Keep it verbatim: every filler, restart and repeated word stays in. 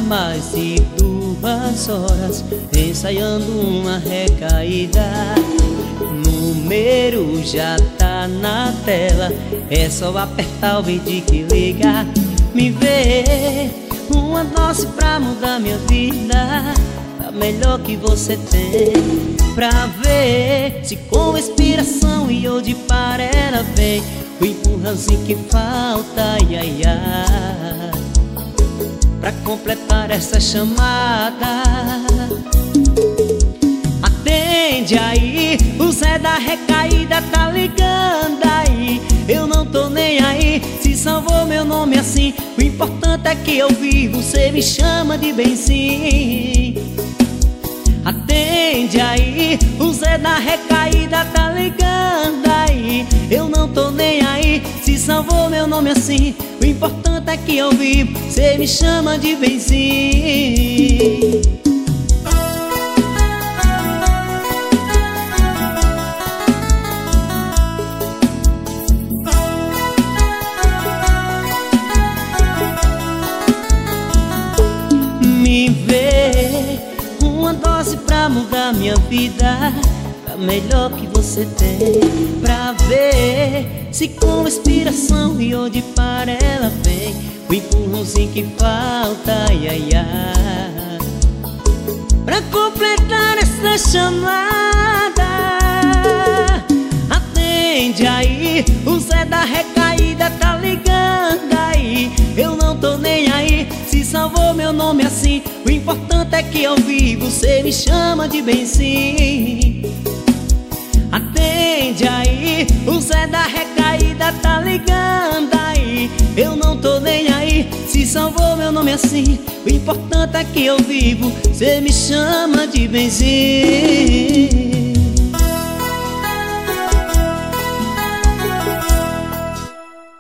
mais de duas horas ensaiando uma recaída. Número já tá na tela, é só apertar o vídeo que liga. Me vê, uma dose pra mudar minha vida, a melhor que você tem. Pra ver se com inspiração e hoje para ela vem o empurrãozinho que falta, ai, ai, ai, pra completar essa chamada. Atende aí, o Zé da recaída tá ligando aí. Eu não tô nem aí se salvou meu nome assim. O importante é que eu vivo, você me chama de benzinho. Atende aí, o Zé da recaída tá ligando aí. Eu não tô nem aí se salvou meu nome assim. O importante é que eu vivo, cê me chama de benzinho. Me vê, uma dose pra mudar minha vida, a melhor que você tem. Pra ver se com inspiração e onde para ela vem o empurrãozinho que falta, ai, ai, ai, pra completar essa chamada. Atende aí, o Zé da recaída tá ligando aí. Eu não tô nem aí se salvou meu nome assim. O importante é que eu vivo, cê me chama de benzinho. Atende aí, o Zé da recaída tá ligando aí. Eu não tô nem aí se salvou meu nome assim. O importante é que eu vivo, cê me chama de benzinho.